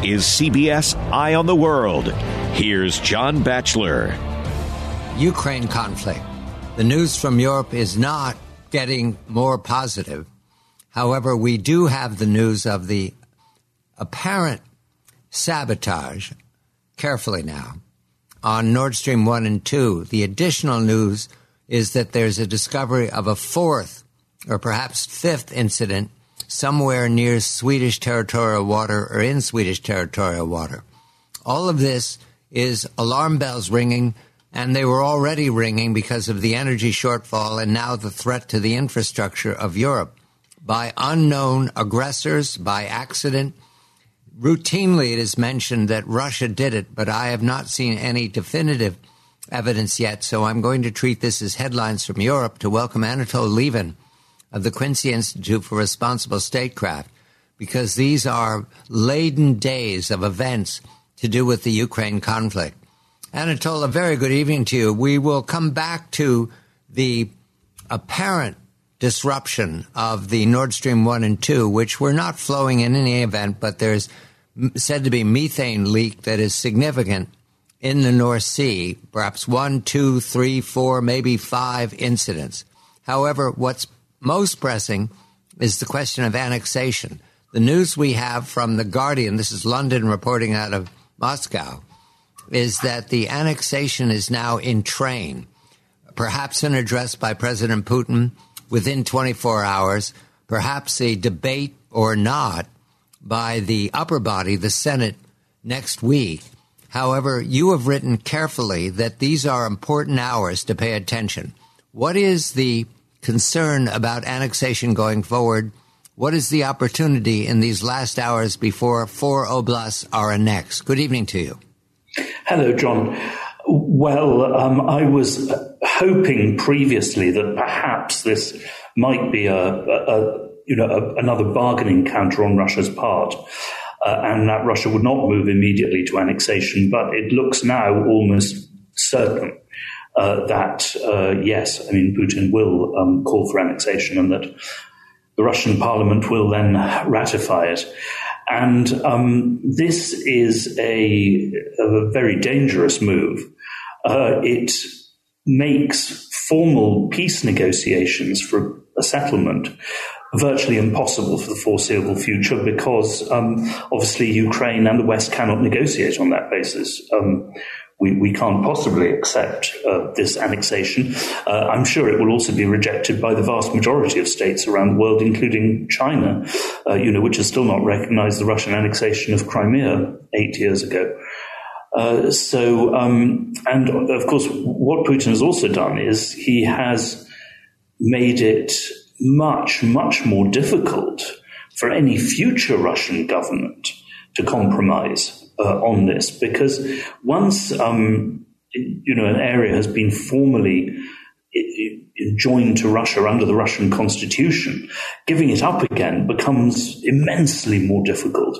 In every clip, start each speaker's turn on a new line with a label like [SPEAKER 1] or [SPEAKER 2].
[SPEAKER 1] is CBS Eye on the World. Here's John Batchelor.
[SPEAKER 2] Ukraine conflict. The news from Europe is not getting more positive. However, we do have the news of the apparent sabotage, carefully now, on Nord Stream 1 and 2. The additional news is that there's a discovery of a fourth or perhaps fifth incident somewhere near Swedish territorial water or in Swedish territorial water. All of this is alarm bells ringing, and they were already ringing because of the energy shortfall and now the threat to the infrastructure of Europe by unknown aggressors, by accident. Routinely it is mentioned that Russia did it, but I have not seen any definitive evidence yet, so I'm going to treat this as headlines from Europe to welcome Anatol Lieven of the Quincy Institute for Responsible Statecraft, because these are laden days of events to do with the Ukraine conflict. Anatol, a very good evening to you. We will come back to the apparent disruption of the Nord Stream 1 and 2, which were not flowing in any event, but there's said to be methane leak that is significant in the North Sea, perhaps 1, 2, 3, 4, maybe 5 incidents. However, what's most pressing is the question of annexation. The news we have from The Guardian, this is London reporting out of Moscow, is that the annexation is now in train. Perhaps an address by President Putin within 24 hours, perhaps a debate or not by the upper body, the Senate, next week. However, you have written carefully that these are important hours to pay attention. What is the concern about annexation going forward? What is the opportunity in these last hours before 4 oblasts are annexed? Good evening to you.
[SPEAKER 3] Hello, John. Well, I was hoping previously that perhaps this might be another bargaining counter on Russia's part, and that Russia would not move immediately to annexation. But it looks now almost certain that yes, Putin will call for annexation, and that the Russian parliament will then ratify it. And this is a very dangerous move. It makes formal peace negotiations for a settlement virtually impossible for the foreseeable future, because obviously Ukraine and the West cannot negotiate on that basis. We can't possibly accept this annexation. I'm sure it will also be rejected by the vast majority of states around the world, including China, which has still not recognized the Russian annexation of Crimea 8 years ago. And of course, what Putin has also done is he has made it much, much more difficult for any future Russian government to compromise on this, because once an area has been formally joined to Russia under the Russian constitution, giving it up again becomes immensely more difficult.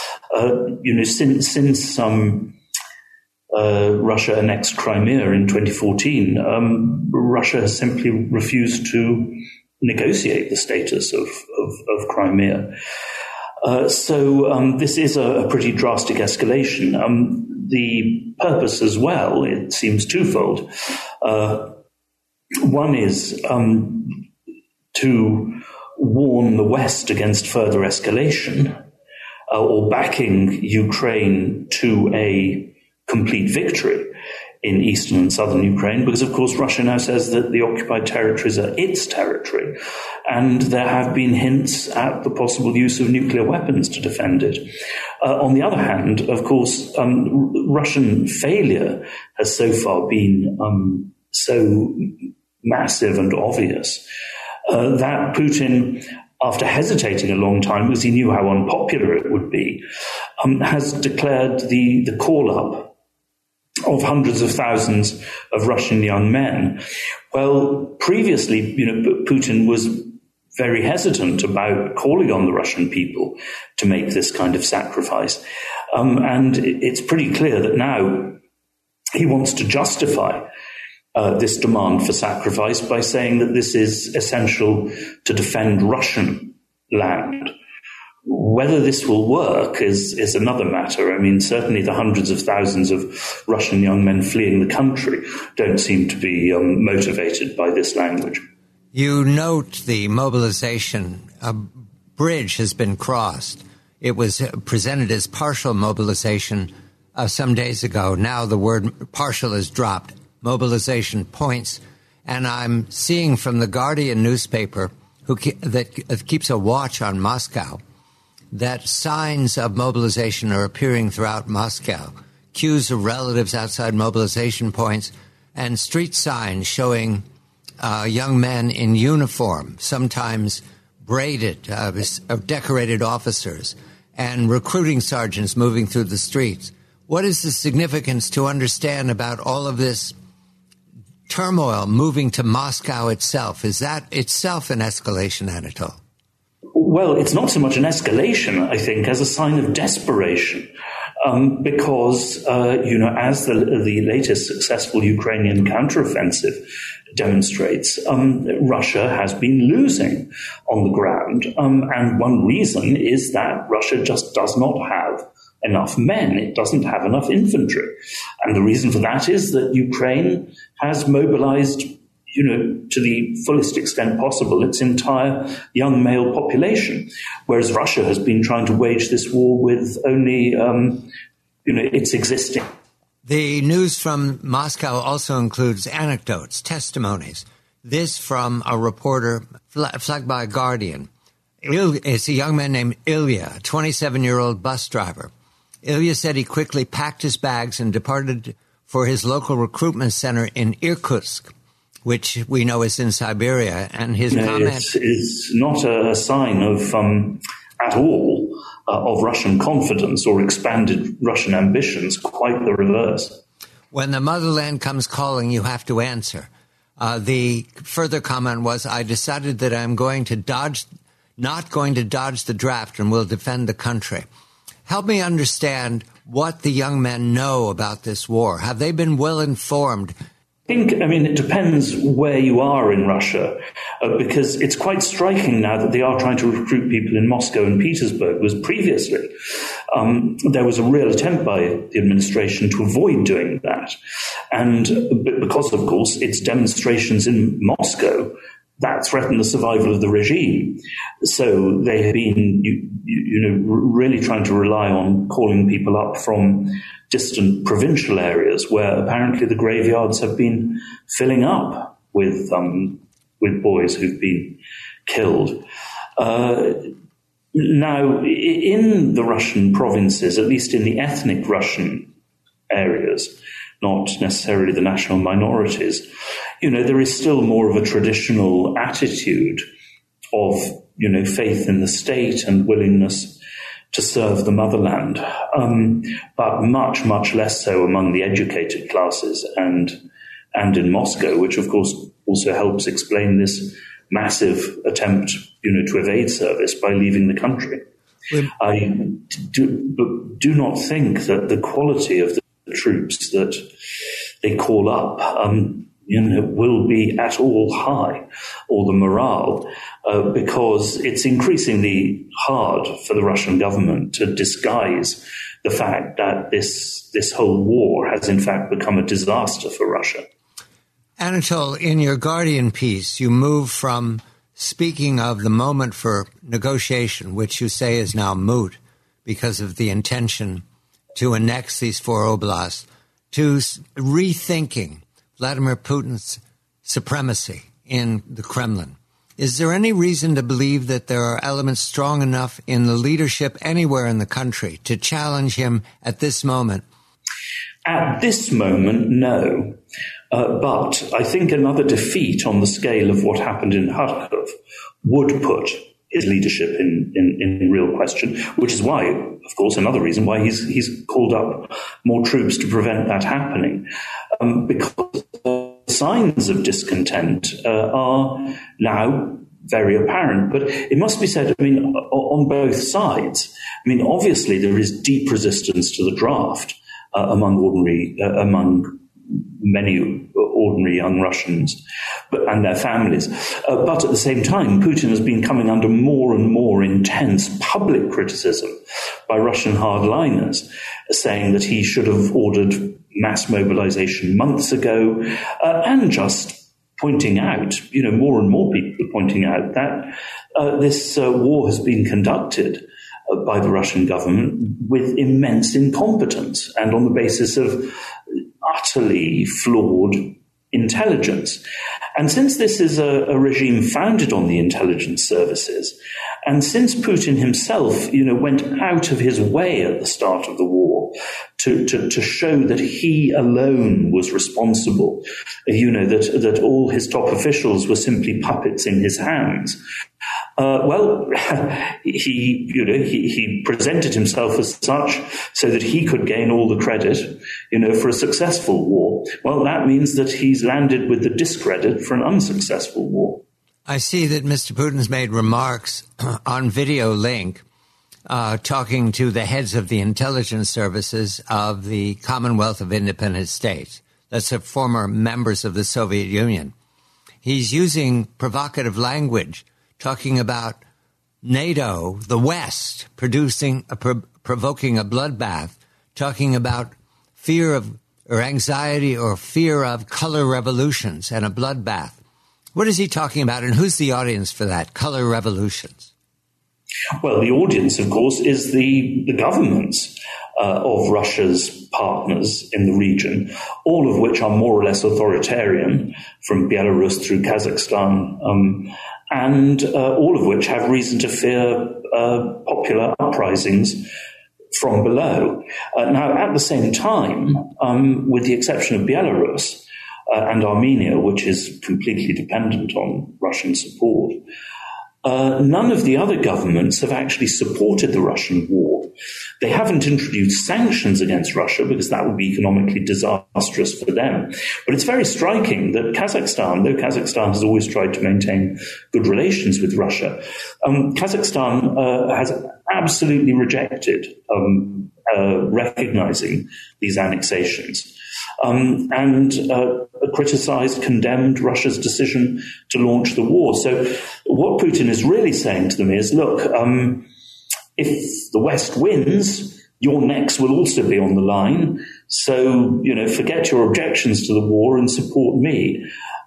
[SPEAKER 3] Since Russia annexed Crimea in 2014, Russia has simply refused to negotiate the status of Crimea. So this is a pretty drastic escalation. The purpose as well, it seems twofold. One is to warn the West against further escalation or backing Ukraine to a complete victory in eastern and southern Ukraine, because, of course, Russia now says that the occupied territories are its territory, and there have been hints at the possible use of nuclear weapons to defend it. On the other hand, of course, Russian failure has so far been so massive and obvious that Putin, after hesitating a long time because he knew how unpopular it would be, has declared the call-up of hundreds of thousands of Russian young men. Well, previously, Putin was very hesitant about calling on the Russian people to make this kind of sacrifice. And it's pretty clear that now he wants to justify this demand for sacrifice by saying that this is essential to defend Russian land. Whether this will work is another matter. I mean, certainly the hundreds of thousands of Russian young men fleeing the country don't seem to be motivated by this language.
[SPEAKER 2] You note the mobilization. A bridge has been crossed. It was presented as partial mobilization some days ago. Now the word partial is dropped. Mobilization points. And I'm seeing from the Guardian newspaper, that keeps a watch on Moscow, that signs of mobilization are appearing throughout Moscow. Queues of relatives outside mobilization points and street signs showing young men in uniform, sometimes braided, decorated officers, and recruiting sergeants moving through the streets. What is the significance to understand about all of this turmoil moving to Moscow itself? Is that itself an escalation, Anatol?
[SPEAKER 3] Well, it's not so much an escalation, I think, as a sign of desperation. Because, as the latest successful Ukrainian counteroffensive demonstrates, Russia has been losing on the ground. And one reason is that Russia just does not have enough men. It doesn't have enough infantry. And the reason for that is that Ukraine has mobilized, to the fullest extent possible, its entire young male population, whereas Russia has been trying to wage this war with only, its existing.
[SPEAKER 2] The news from Moscow also includes anecdotes, testimonies. This from a reporter flagged by Guardian. It's a young man named Ilya, a 27-year-old bus driver. Ilya said he quickly packed his bags and departed for his local recruitment center in Irkutsk, which we know is in Siberia. And his comment
[SPEAKER 3] is not a sign of, at all, of Russian confidence or expanded Russian ambitions, quite the reverse.
[SPEAKER 2] When the motherland comes calling, you have to answer. The further comment was, I decided that I'm not going to dodge the draft and will defend the country. Help me understand what the young men know about this war. Have they been well informed?
[SPEAKER 3] It depends where you are in Russia, because it's quite striking now that they are trying to recruit people in Moscow and Petersburg, whereas previously there was a real attempt by the administration to avoid doing that. And because, of course, it's demonstrations in Moscow that threaten the survival of the regime. So they have been, really trying to rely on calling people up from distant provincial areas where apparently the graveyards have been filling up with boys who've been killed. Now, in the Russian provinces, at least in the ethnic Russian areas, not necessarily the national minorities, there is still more of a traditional attitude of, faith in the state and willingness to serve the motherland, but much, much less so among the educated classes and in Moscow, which of course also helps explain this massive attempt, to evade service by leaving the country. I do not think that the quality of the troops that they call up, will be at all high, or the morale, because it's increasingly hard for the Russian government to disguise the fact that this whole war has in fact become a disaster for Russia.
[SPEAKER 2] Anatol, in your Guardian piece, you move from speaking of the moment for negotiation, which you say is now moot because of the intention to annex these 4 oblasts, to rethinking Vladimir Putin's supremacy in the Kremlin. Is there any reason to believe that there are elements strong enough in the leadership anywhere in the country to challenge him at this moment?
[SPEAKER 3] At this moment, no. But I think another defeat on the scale of what happened in Kharkov would put his leadership in real question, which is why, of course, another reason why he's called up more troops to prevent that happening. Because signs of discontent are now very apparent. But it must be said, on both sides. Obviously there is deep resistance to the draft among many ordinary young Russians and their families. But at the same time, Putin has been coming under more and more intense public criticism by Russian hardliners, saying that he should have ordered mass mobilization months ago, and just pointing out, more and more people are pointing out that this war has been conducted by the Russian government with immense incompetence and on the basis of utterly flawed intelligence. And since this is a regime founded on the intelligence services, and since Putin himself, went out of his way at the start of the war to show that he alone was responsible, that all his top officials were simply puppets in his hands, he presented himself as such so that he could gain all the credit, for a successful war. Well, that means that he's landed with the discredit for an unsuccessful war.
[SPEAKER 2] I see that Mr. Putin's made remarks on video link talking to the heads of the intelligence services of the Commonwealth of Independent States. That's the former members of the Soviet Union. He's using provocative language, talking about NATO, the West, provoking a bloodbath, talking about fear of or anxiety or fear of color revolutions and a bloodbath. What is he talking about, and who's the audience for that, color revolutions?
[SPEAKER 3] Well, the audience, of course, is the governments of Russia's partners in the region, all of which are more or less authoritarian, from Belarus through Kazakhstan, and all of which have reason to fear popular uprisings from below. Now, at the same time, with the exception of Belarus and Armenia, which is completely dependent on Russian support, none of the other governments have actually supported the Russian war. They haven't introduced sanctions against Russia because that would be economically disastrous for them. But it's very striking that Kazakhstan, though Kazakhstan has always tried to maintain good relations with Russia, Kazakhstan has absolutely rejected recognizing these annexations. And criticized, condemned Russia's decision to launch the war. So what Putin is really saying to them is, look, if the West wins, your necks will also be on the line. So, forget your objections to the war and support me.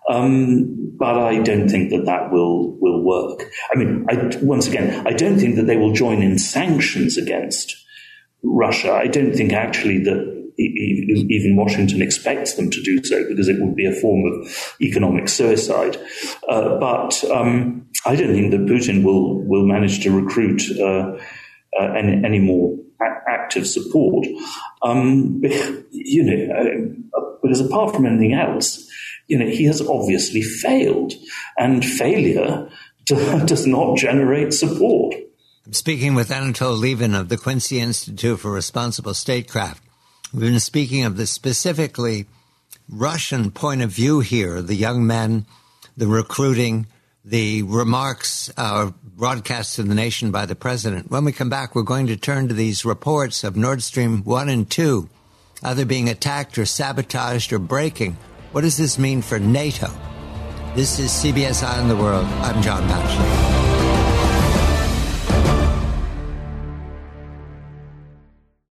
[SPEAKER 3] But I don't think that will work. I mean, once again, I don't think that they will join in sanctions against Russia. I don't think actually that even Washington expects them to do so, because it would be a form of economic suicide. But I don't think that Putin will manage to recruit any more active support. Because apart from anything else, he has obviously failed, and failure does not generate support.
[SPEAKER 2] I'm speaking with Anatol Lieven of the Quincy Institute for Responsible Statecraft. We've been speaking of the specifically Russian point of view here, the young men, the recruiting, the remarks broadcast to the nation by the president. When we come back, we're going to turn to these reports of Nord Stream 1 and 2, either being attacked or sabotaged or breaking. What does this mean for NATO? This is CBS Eye on the World. I'm John Batchelor.